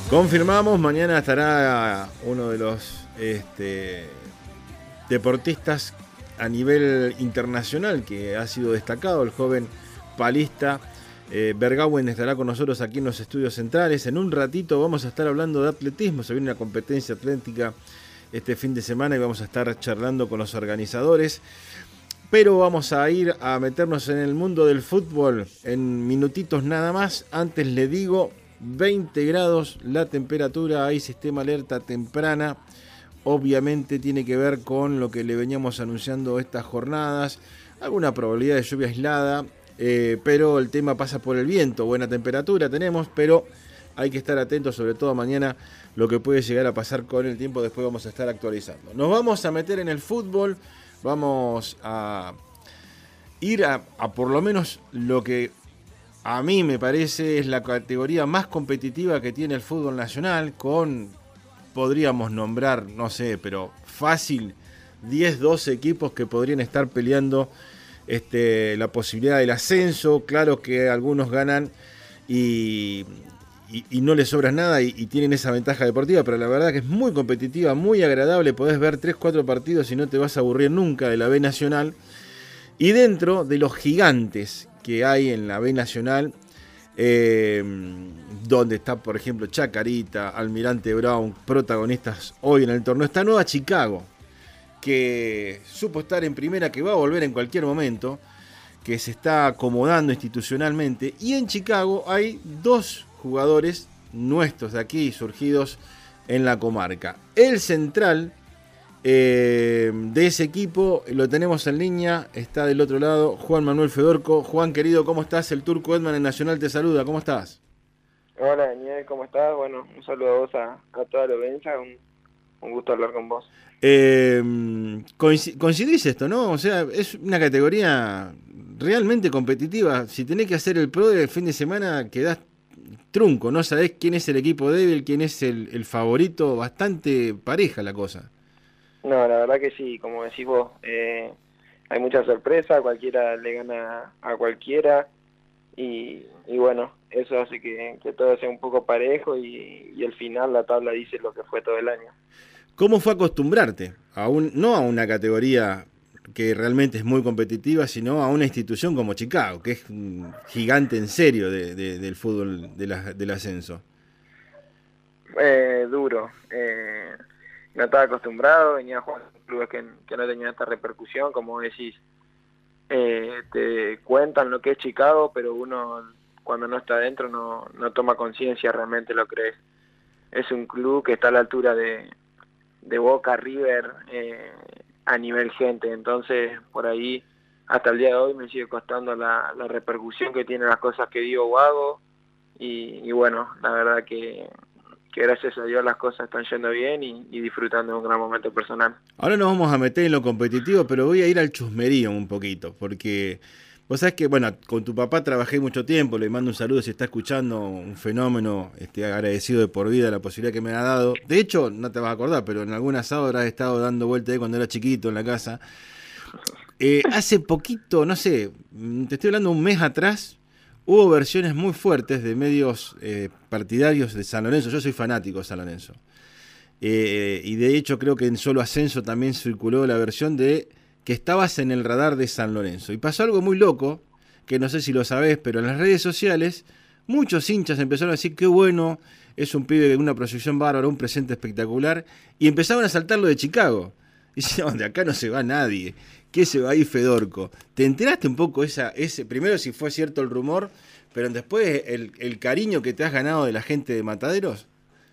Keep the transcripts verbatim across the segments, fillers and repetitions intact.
Confirmamos, mañana estará uno de los este, deportistas a nivel internacional que ha sido destacado, el joven palista eh, Bergauwen estará con nosotros aquí en los estudios centrales. En un ratito vamos a estar hablando de atletismo, se viene una competencia atlética este fin de semana y vamos a estar charlando con los organizadores. Pero vamos a ir a meternos en el mundo del fútbol en minutitos nada más. Antes le digo, veinte grados la temperatura, hay sistema alerta temprana. Obviamente tiene que ver con lo que le veníamos anunciando estas jornadas. Alguna probabilidad de lluvia aislada, eh, pero el tema pasa por el viento. Buena temperatura tenemos, pero hay que estar atentos, sobre todo mañana, lo que puede llegar a pasar con el tiempo. Después vamos a estar actualizando. Nos vamos a meter en el fútbol. Vamos a ir a, a por lo menos lo que a mí me parece es la categoría más competitiva que tiene el fútbol nacional, con, podríamos nombrar, no sé, pero fácil, diez, doce equipos que podrían estar peleando este, la posibilidad del ascenso. Claro que algunos ganan y, y, y no les sobra nada y, y tienen esa ventaja deportiva, pero la verdad que es muy competitiva, muy agradable. Podés ver tres, cuatro partidos y no te vas a aburrir nunca de la B Nacional. Y dentro de los gigantes que hay en la B Nacional, eh, donde está, por ejemplo, Chacarita, Almirante Brown, protagonistas hoy en el torneo, está Nueva Chicago, que supo estar en primera, que va a volver en cualquier momento, que se está acomodando institucionalmente. Y en Chicago hay dos jugadores nuestros de aquí, surgidos en la comarca. El central eh, de ese equipo lo tenemos en línea, está del otro lado, Juan Manuel Fedorco. Juan, querido, ¿cómo estás? El Turco Edman en Nacional te saluda, ¿cómo estás? Hola Daniel, ¿cómo estás? Bueno, un saludo a vos, a, a toda la audiencia, un, un gusto hablar con vos. Eh, coincidís esto, ¿no? O sea, es una categoría realmente competitiva. Si tenés que hacer el pro del fin de semana, quedás trunco, no sabés quién es el equipo débil, quién es el, el favorito, bastante pareja la cosa. No, la verdad que sí, como decís vos, eh, hay mucha sorpresa, cualquiera le gana a cualquiera y, y bueno, eso hace que, que todo sea un poco parejo y, y al final la tabla dice lo que fue todo el año. ¿Cómo fue acostumbrarte a un, no a una categoría que realmente es muy competitiva, sino a una institución como Chicago, que es un gigante en serio de, de, del fútbol de la, del ascenso? Eh, duro, eh, no estaba acostumbrado, venía jugando en clubes que, que no tenían esta repercusión, como decís, eh, te cuentan lo que es Chicago, pero uno cuando no está adentro no, no toma conciencia, realmente lo crees. Es un club que está a la altura de, de Boca, River, eh, a nivel gente, entonces por ahí hasta el día de hoy me sigue costando la, la repercusión que tienen las cosas que digo o hago y, y bueno, la verdad que, que gracias a Dios las cosas están yendo bien y, y disfrutando de un gran momento personal. Ahora nos vamos a meter en lo competitivo, pero voy a ir al chusmerío un poquito, porque vos sabés que, bueno, con tu papá trabajé mucho tiempo, le mando un saludo si está escuchando, un fenómeno, este, agradecido de por vida la posibilidad que me ha dado. De hecho, no te vas a acordar, pero en algún asado habrás estado dando vuelta ahí cuando era chiquito en la casa. Eh, hace poquito, no sé, te estoy hablando un mes atrás, hubo versiones muy fuertes de medios eh, partidarios de San Lorenzo. Yo soy fanático de San Lorenzo. Eh, y de hecho creo que en Solo Ascenso también circuló la versión de que estabas en el radar de San Lorenzo. Y pasó algo muy loco, que no sé si lo sabés, pero en las redes sociales muchos hinchas empezaron a decir qué bueno, es un pibe de una proyección bárbara, un presente espectacular, y empezaron a saltar lo de Chicago. Y decían, de acá no se va nadie, ¿qué se va a ir Fedorco? ¿Te enteraste un poco esa, ese, primero si fue cierto el rumor, pero después el, el cariño que te has ganado de la gente de Mataderos?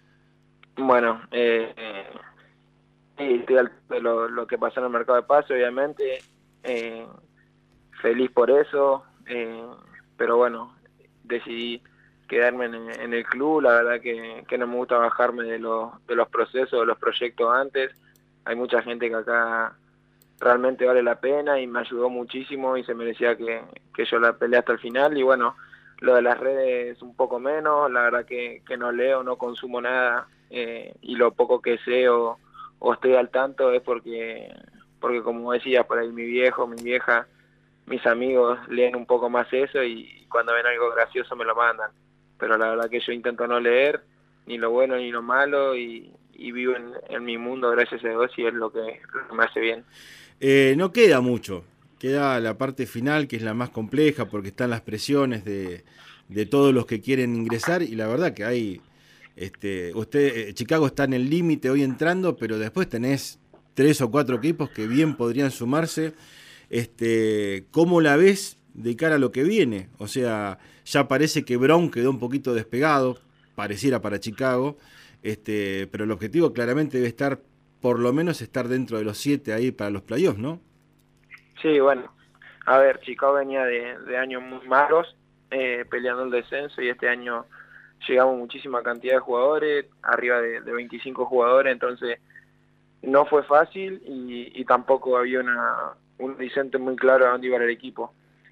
Bueno, eh, eh, sí, estoy al tanto de lo, lo que pasó en el mercado de pase, obviamente, eh, feliz por eso, eh, pero bueno, decidí quedarme en, en el club, la verdad que, que no me gusta bajarme de los, de los procesos, de los proyectos antes, hay mucha gente que acá realmente vale la pena y me ayudó muchísimo y se merecía que, que yo la peleé hasta el final y bueno, lo de las redes un poco menos, la verdad que, que no leo, no consumo nada eh, y lo poco que sé o, o estoy al tanto es porque, porque como decía, por ahí mi viejo, mi vieja, mis amigos leen un poco más eso y cuando ven algo gracioso me lo mandan, pero la verdad que yo intento no leer ni lo bueno ni lo malo, y, y vivo en, en mi mundo, gracias a Dios, y es lo que, lo que me hace bien. Eh, no queda mucho, queda la parte final, que es la más compleja, porque están las presiones de, de todos los que quieren ingresar, y la verdad que hay, este, usted, eh, Chicago está en el límite hoy entrando, pero después tenés tres o cuatro equipos que bien podrían sumarse. Este, ¿cómo la ves de cara a lo que viene? O sea, ya parece que Brown quedó un poquito despegado, pareciera para Chicago, este, pero el objetivo claramente debe estar, por lo menos estar dentro de los siete ahí para los playoffs, ¿no? Sí, bueno, a ver, Chicago venía de, de años muy malos, eh, peleando el descenso, y este año llegamos muchísima cantidad de jugadores, arriba de, de veinticinco jugadores, entonces no fue fácil, y, y tampoco había una, un horizonte muy claro a dónde iba el equipo.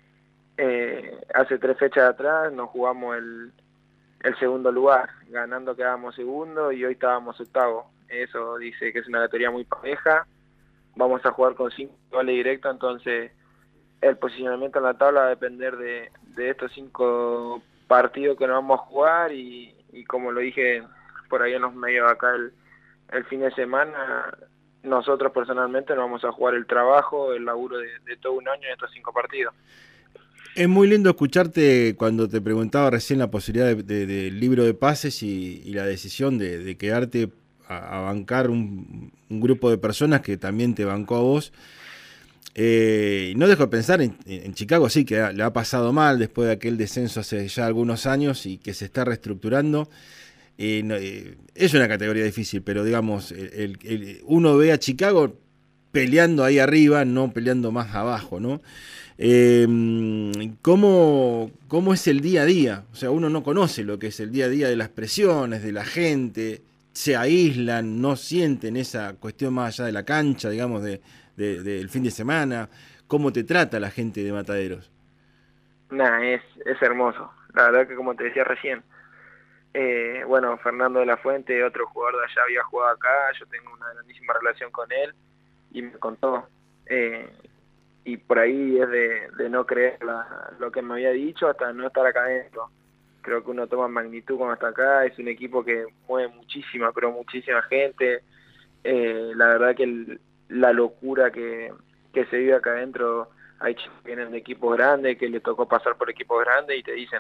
Eh, hace tres fechas atrás nos jugamos el, el segundo lugar, ganando quedábamos segundo y hoy estábamos octavo. Eso dice que es una categoría muy pareja, vamos a jugar con cinco goles directos, entonces el posicionamiento en la tabla va a depender de, de estos cinco partidos que nos vamos a jugar, y, y como lo dije por ahí en los medios acá el, el fin de semana, nosotros personalmente nos vamos a jugar el trabajo, el laburo de, de todo un año en estos cinco partidos. Es muy lindo escucharte cuando te preguntaba recién la posibilidad de, de, del libro de pases y, y la decisión de, de quedarte a, a bancar un, un grupo de personas que también te bancó a vos. Eh, no dejo de pensar en, en Chicago, sí, que ha, le ha pasado mal después de aquel descenso hace ya algunos años y que se está reestructurando. Eh, no, eh, es una categoría difícil, pero digamos, el, el, el, uno ve a Chicago peleando ahí arriba, no peleando más abajo, ¿no? Eh, ¿cómo, ¿Cómo es el día a día? O sea, uno no conoce lo que es el día a día de las presiones, de la gente, se aíslan, no sienten esa cuestión más allá de la cancha, digamos, de, de, del fin de semana. ¿Cómo te trata la gente de Mataderos? Nada, es, es hermoso. La verdad que, como te decía recién, eh, bueno, Fernando de la Fuente, otro jugador de allá, había jugado acá, yo tengo una grandísima relación con él, y me contó. Eh, y por ahí es de, de no creer la, lo que me había dicho hasta no estar acá adentro. Creo que uno toma magnitud cuando está acá, es un equipo que mueve muchísima, pero muchísima gente. Eh, la verdad que el, la locura que, que se vive acá adentro, hay chicos que vienen de equipos grandes, que les tocó pasar por equipos grandes y te dicen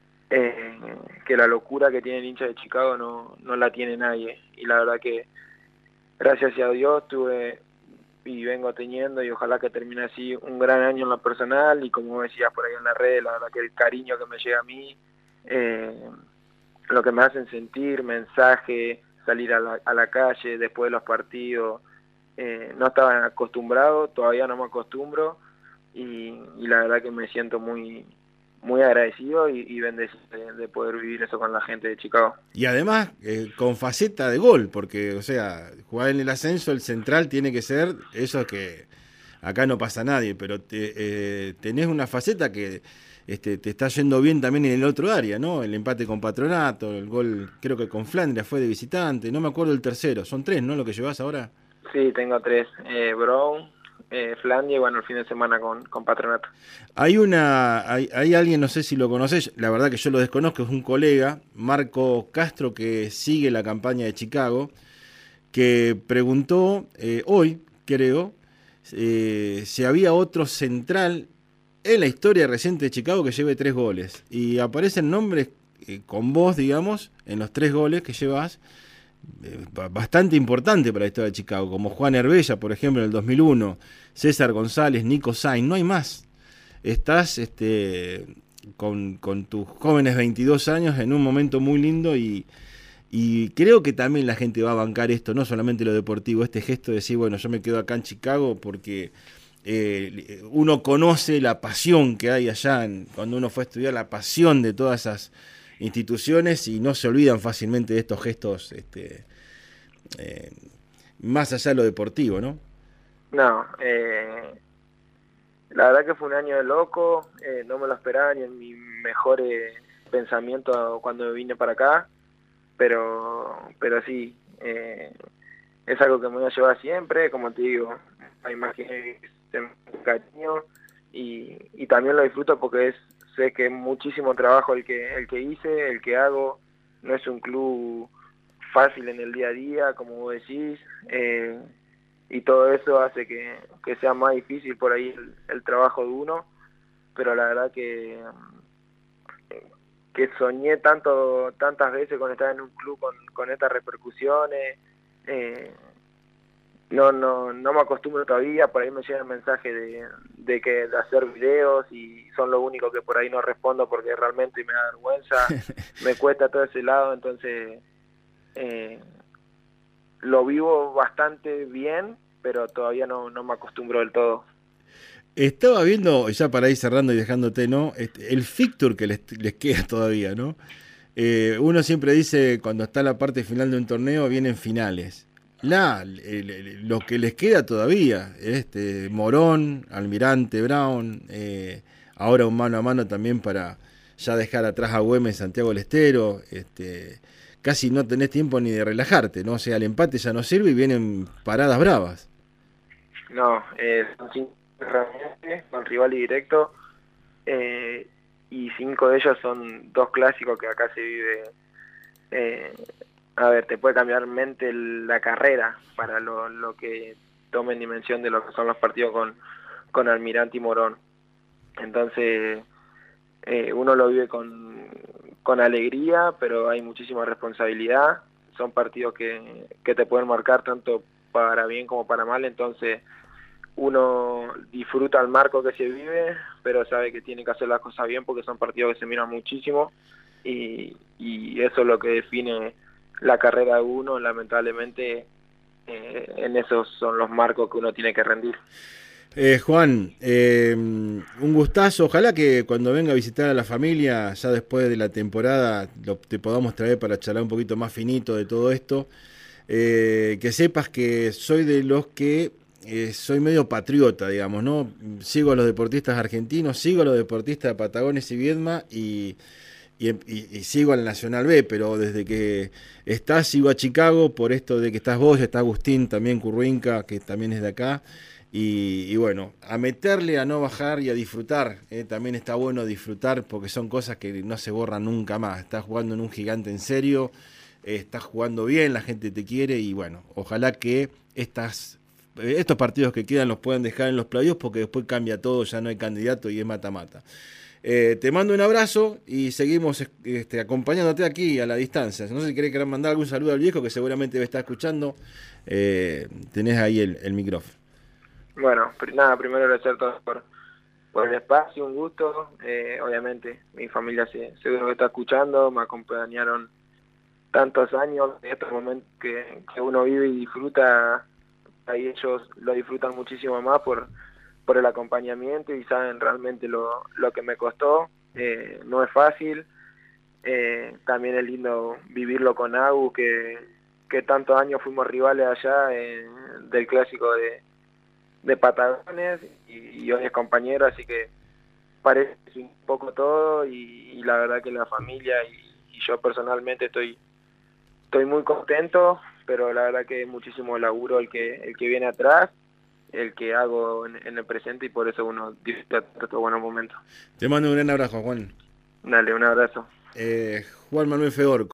eh, que la locura que tiene el hincha de Chicago no, no la tiene nadie. Y la verdad que gracias a Dios tuve y vengo teniendo, y ojalá que termine así, un gran año en lo personal, y como decías por ahí en la red, la verdad que el cariño que me llega a mí, eh, lo que me hacen sentir, mensaje, salir a la, a la calle después de los partidos, eh, no estaba acostumbrado, todavía no me acostumbro, y, y la verdad que me siento muy muy agradecido y, y bendecido de, de poder vivir eso con la gente de Chicago. Y además, eh, con faceta de gol, porque, o sea, jugar en el ascenso, el central tiene que ser eso que acá no pasa a nadie, pero te, eh, tenés una faceta que este, te está yendo bien también en el otro área, ¿no? El empate con Patronato, el gol, creo que con Flandria fue de visitante, no me acuerdo el tercero, son tres, ¿no? Lo que llevas ahora. Sí, tengo tres, eh, Brown, eh, Flandria, y bueno, el fin de semana con, con Patronato. Hay una, hay, hay alguien, no sé si lo conocés, la verdad que yo lo desconozco, es un colega, Marco Castro, que sigue la campaña de Chicago, que preguntó eh, hoy, creo, eh, si había otro central en la historia reciente de Chicago que lleve tres goles. Y aparecen nombres eh, con vos, digamos, en los tres goles que llevas, eh, bastante importante para la historia de Chicago, como Juan Herbella, por ejemplo, en el dos mil uno, César González, Nico Sainz, no hay más. Estás este, con, con tus jóvenes veintidós años en un momento muy lindo y, y creo que también la gente va a bancar esto, no solamente lo deportivo, este gesto de decir, bueno, yo me quedo acá en Chicago porque eh, uno conoce la pasión que hay allá, en, cuando uno fue a estudiar, la pasión de todas esas instituciones y no se olvidan fácilmente de estos gestos este, eh, más allá de lo deportivo, ¿no? No, eh, la verdad que fue un año de loco, eh, no me lo esperaba ni en mi mejor eh, pensamiento cuando me vine para acá, pero pero sí, eh, es algo que me voy a llevar siempre, como te digo, hay más que cariño, y, y también lo disfruto porque es sé que es muchísimo trabajo el que el que hice, el que hago, no es un club fácil en el día a día, como vos decís, eh, y todo eso hace que, que sea más difícil por ahí el, el trabajo de uno, pero la verdad que que soñé tanto tantas veces con estar en un club con, con estas repercusiones. eh, no no no me acostumbro todavía, por ahí me llegan mensajes de, de que de hacer videos y son lo único que por ahí no respondo porque realmente me da vergüenza, me cuesta todo ese lado, entonces eh, lo vivo bastante bien, pero todavía no, no me acostumbro del todo. Estaba viendo, ya para ir cerrando y dejándote, ¿no? Este, el fixture que les, les queda todavía, ¿no? Eh, uno siempre dice, cuando está la parte final de un torneo, vienen finales. La, el- el- lo que les queda todavía, este, Morón, Almirante Brown, eh, ahora un mano a mano también para ya dejar atrás a Güemes, Santiago del Estero, este, casi no tenés tiempo ni de relajarte, ¿no? O sea, el empate ya no sirve y vienen paradas bravas. No, eh, son cinco realmente con rival y directo, eh, y cinco de ellos son dos clásicos que acá se vive. eh, a ver, te puede cambiar mente la carrera para lo, lo que tomen dimensión de lo que son los partidos con, con Almirante y Morón. Entonces, eh, uno lo vive con, con alegría, pero hay muchísima responsabilidad. Son partidos que, que te pueden marcar tanto para bien como para mal, entonces uno disfruta el marco que se vive, pero sabe que tiene que hacer las cosas bien porque son partidos que se miran muchísimo y, y eso es lo que define la carrera de uno, lamentablemente. Eh, en esos son los marcos que uno tiene que rendir. Eh, Juan, eh, un gustazo. Ojalá que cuando venga a visitar a la familia, ya después de la temporada, lo, te podamos traer para charlar un poquito más finito de todo esto. Eh, que sepas que soy de los que eh, soy medio patriota, digamos, ¿no? Sigo a los deportistas argentinos, sigo a los deportistas de Patagones y Viedma y, y, y, y sigo al Nacional B, pero desde que estás, sigo a Chicago por esto de que estás vos, está Agustín también Curruinca, que también es de acá. Y, y bueno, a meterle, a no bajar y a disfrutar. Eh, también está bueno disfrutar porque son cosas que no se borran nunca más. Estás jugando en un gigante en serio, eh, estás jugando bien, la gente te quiere y bueno, ojalá que estas, eh, estos partidos que quedan los puedan dejar en los playoffs porque después cambia todo, ya no hay candidato y es mata-mata. Eh, te mando un abrazo y seguimos este, acompañándote aquí a la distancia. No sé si querés mandar algún saludo al viejo que seguramente me está escuchando. Eh, tenés ahí el, el micrófono. Bueno, nada, primero agradecer a todos por, por el espacio, un gusto. Eh, obviamente, mi familia se, seguro que está escuchando, me acompañaron tantos años, en estos momentos que, que uno vive y disfruta, ahí ellos lo disfrutan muchísimo más por, por el acompañamiento y saben realmente lo, lo que me costó. Eh, no es fácil, eh, también es lindo vivirlo con Agu, que, que tantos años fuimos rivales allá en, del clásico de de Patagones y, y hoy es compañero, así que parece un poco todo y, y la verdad que la familia y, y yo personalmente estoy estoy muy contento, pero la verdad que es muchísimo laburo el que el que viene atrás, el que hago en, en el presente y por eso uno disfruta de estos buenos momentos. Te mando un gran abrazo, Juan. Dale, un abrazo. Eh, Juan Manuel Fedor.